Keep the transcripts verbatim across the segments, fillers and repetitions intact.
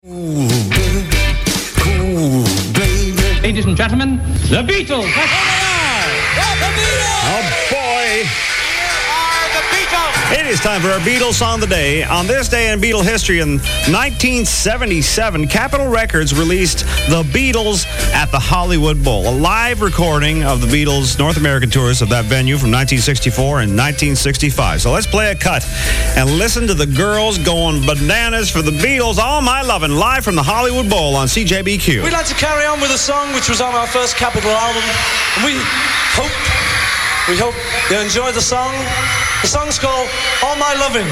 Ooh, baby. Cool, baby. Ladies and gentlemen, the Beatles. That's all they are. The Beatles. Oh, boy. Are the Beatles. It is time for our Beatles Song of the Day. On this day in Beatle history, in nineteen seventy-seven, Capitol Records released The Beatles at the Hollywood Bowl, a live recording of the Beatles' North American tours of that venue from nineteen sixty-four and nineteen sixty-five. So let's play a cut and listen to the girls going bananas for the Beatles' All My Lovin', live from the Hollywood Bowl on C J B Q. We'd like to carry on with a song which was on our first Capitol album, and we hope, we hope you enjoy the song. The song's called All My Lovin'.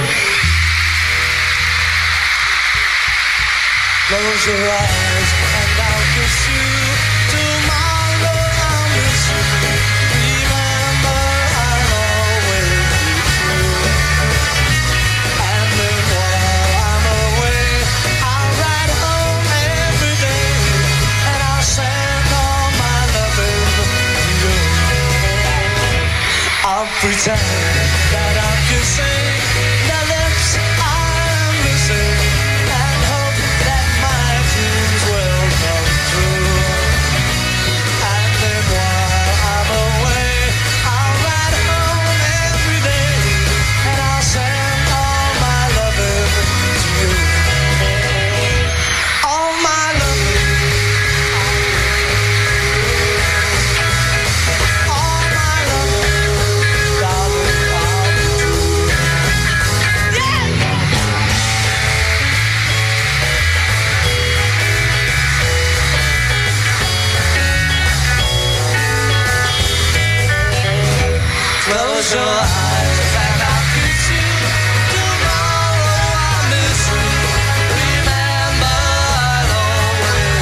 Close your eyes and I'll kiss you. Tomorrow I'll miss you. Remember I'll always be true. And then while I'm away, I'll ride home every day, and I'll send all my loving to you. I'll pretend that I'm kissing the lips I'm missing, and hope that my dreams will come true. And then while I'm away, I'll ride home every day, and I'll send all my loving to you. All my loving, all my loving, darling, I'll be true. Yeah! Close your eyes and I'll kiss you. Tomorrow I'll miss you. Remember I'll always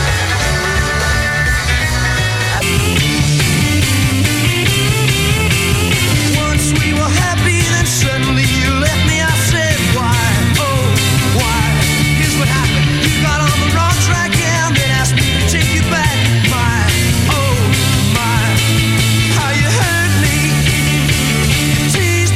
be true. Once we were happy, then suddenly you left me. I said, why? Oh, why? Here's what happened. You got on the wrong track, yeah, and then asked me to take you back. My, oh, my, how you hurt me. You teased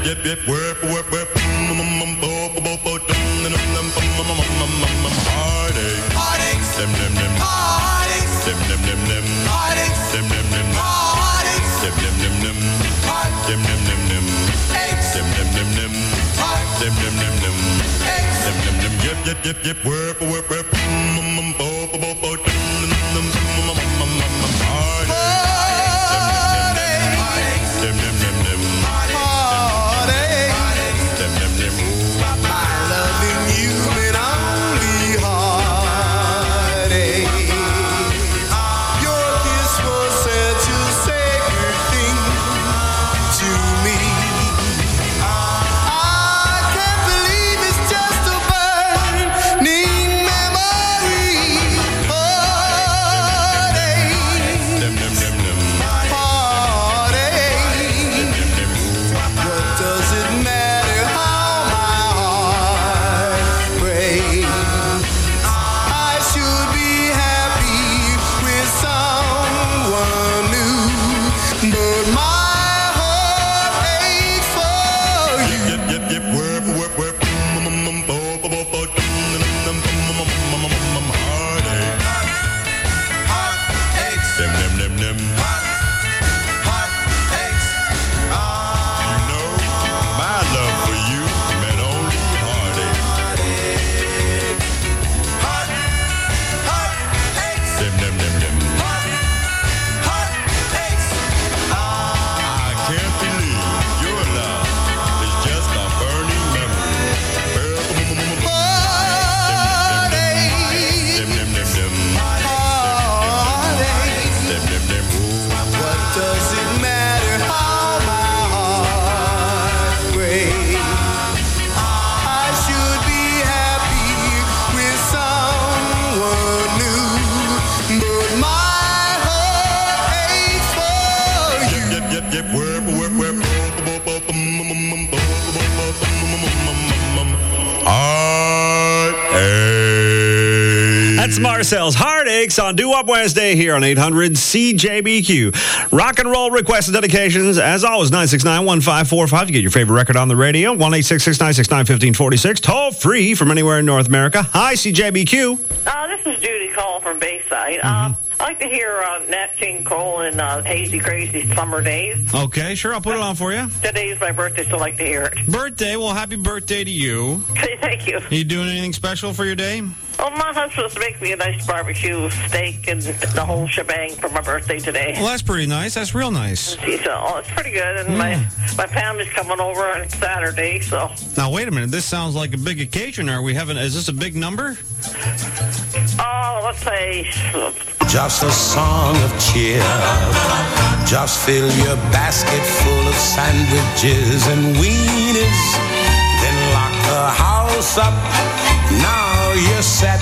yep, yep, whip, whip, whip. Heartache. Heartaches, Dim, dim, dim. heartaches, Dim, dim, dim, dim. heartaches, Dim, dim, dim. heartaches, Dim, dim, dim, dim. Dim, dim, dim, dim. heartaches, Dim, dim, dim, dim. Dim, dim, dim, dim. Dim, dim, dim. Yep, yep, yep, yep. Whip, whip, whip. Heartache. Dim, dim, dim, dim. heartaches. Dim, dim, dim. My loving you meant only heartache. Your kiss was such a sacred thing to me. I can't believe it's just a burning memory. Heartache, Dim, dim, dim, dim. heartache. Dim, dim. What does it matter how my heart breaks? I should be happy with someone new, but my heart aches for you. Yep, yep, yep. Whip, whip, whip. Heartache. Heartaches, Dim, dim, dim, dim. heartaches. You know, my love for you meant only heartache. Heart, heartaches, Dim, dim, dim, dim. heartaches. I can't believe your love is just a burning memory. Heartaches, Dim, dim, dim, dim. heartaches. Dim, dim, dim. What does it matter how my heart breaks? I should be happy with someone new, but my heart aches for you. Yep, yep, yep. Whip, whip, whip. Heartache. That's Marcel's Heartaches on Do Up Wednesday here on eight hundred C J B Q. Rock and roll requests and dedications, as always, nine six nine, one five four five. You get your favorite record on the radio, one eight six six, nine six nine, one five four six. Toll free from anywhere in North America. Hi, C J B Q. Uh, this is Judy calling from Bayside. Uh, I like to hear uh, Nat King Cole and uh, Hazy Crazy Summer Days. Okay, sure, I'll put it on for you. Today's my birthday, so I like to hear it. Birthday, well, happy birthday to you. Okay, thank you. You doing anything special for your day? Oh, my husband's to make me a nice barbecue steak and the whole shebang for my birthday today. Well, that's pretty nice. That's real nice. He said, oh, it's pretty good. And my, my family's coming over on Saturday, so. Now, wait a minute. This sounds like a big occasion. Are we having, is this a big number? Oh, let's say. Just a song of cheer. Just fill your basket full of sandwiches and wieners. Then lock the house up. Now you're set.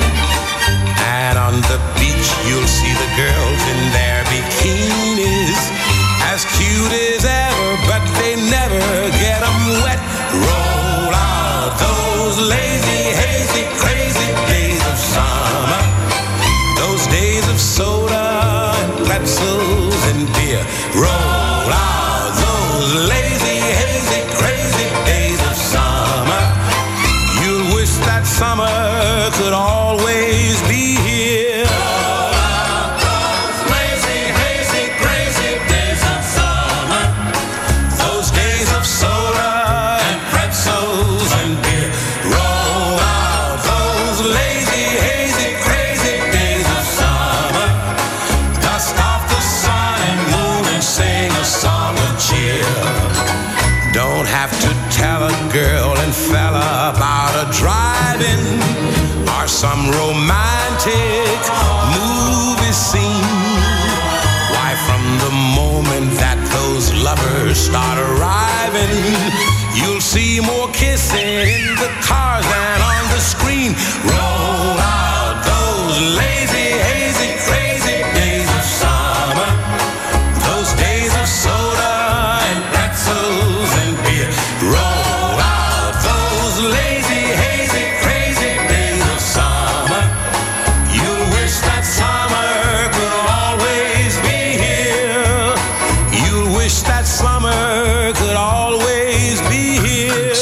And on the beach you'll see the girls in their bikinis, as cute as ever, but they never get 'em wet. Roll out those lazy, hazy, crazy days of summer. Those days of soda and pretzels and beer. Roll out those lazy, hazy, crazy days of summer. You'll wish that summer could always be here. Roll out those lazy, hazy, crazy days of summer. Those days of soda and pretzels and beer. Roll out those lazy, hazy, crazy days of summer. Dust off the sun and moon and sing a song of cheer. Don't have to tell a girl and fella about a drive-in or some romantic movie scene. Why, from the moment that those lovers start arriving, you'll see more kissing in the cars than on the screen. Roll out those lazy, hazy, crazy days of summer. Those days of soda and pretzels and beer. Roll out those lazy, hazy, crazy days of summer. You'll wish that summer could always be here. You'll wish that summer could always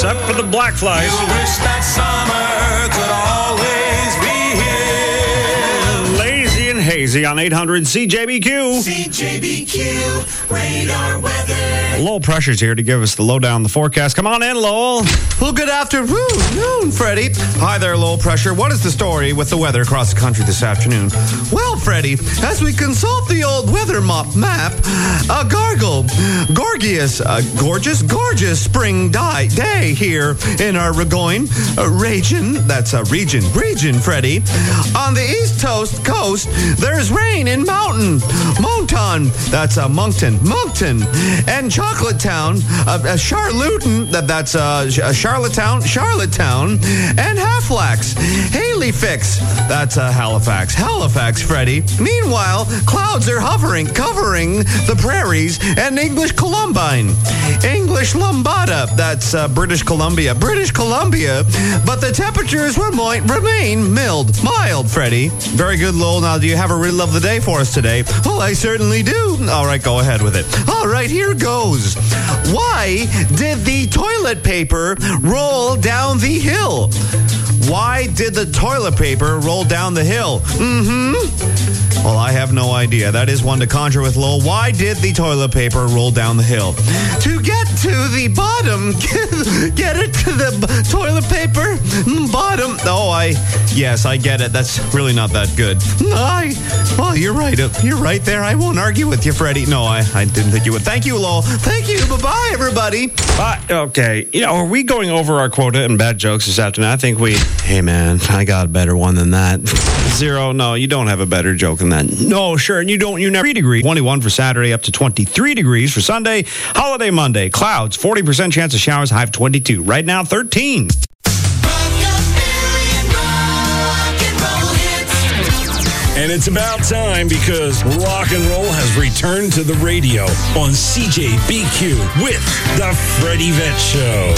except for the black flies. You wish that summer could always be here. Lazy and hazy on eight hundred C J B Q. C J B Q, radar weather. Lowell Pressure's here to give us the lowdown on the forecast. Come on in, Lowell. Well, good afternoon, Freddie. Hi there, Lowell Pressure. What is the story with the weather across the country this afternoon? Well, Freddie, as we consult the old weather mop map, a gargle, gorgeous, uh, gorgeous, gorgeous spring di- day here in our Burgoyne uh, region. That's a region, region, Freddie. On the east coast, coast, there's rain in Mountain, Monton. That's a uh, Moncton, Moncton, and Chocolate Town, uh, uh, Charlotten. That that's uh, Sh- uh, Charlottetown, Charlottetown, and Halifax, Halifax. That's uh, Halifax, Halifax, Freddie. Meanwhile, clouds are hovering, covering the prairies and English Columbine, English Lambada. That's uh, British Columbia, British Columbia. But the temperatures remo- remain mild, mild, Freddie. Very good, Lowell. Now, do you have a riddle of the day for us today? Well, I certainly do. All right, go ahead with it. All right, here goes. Why did the toilet paper roll down the hill? Why did the toilet paper roll down the hill? Mm-hmm. Well, I have no idea. That is one to conjure with, Lowell. Why did the toilet paper roll down the hill? To get to the bottom. Get it to the b- toilet paper bottom. Oh, I... Yes, I get it. That's really not that good. I... Well, you're right. You're right there. I won't argue with you, Freddie. No, I, I didn't think you would. Thank you, Lowell. Thank you. Bye-bye, everybody. Uh, okay. You know, are we going over our quota and bad jokes this afternoon? I think we... Hey, man, I got a better one than that. Zero. No, you don't have a better joke than that. No, sure. And you don't. You never. three degrees. twenty-one for Saturday, up to twenty-three degrees for Sunday. Holiday Monday. Clouds. forty percent chance of showers. High of twenty-two. Right now, thirteen. And it's about time because rock and roll has returned to the radio on C J B Q with the Freddie Vett Show.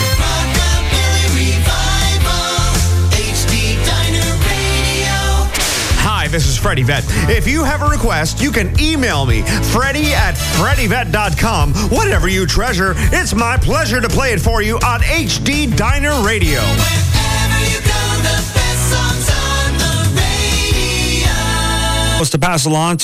Hi, this is Freddie Vett. If you have a request, you can email me, Freddie at Freddie Vett dot com. Whatever you treasure, it's my pleasure to play it for you on H D Diner Radio. Wherever you go, the best songs on the radio. To pass along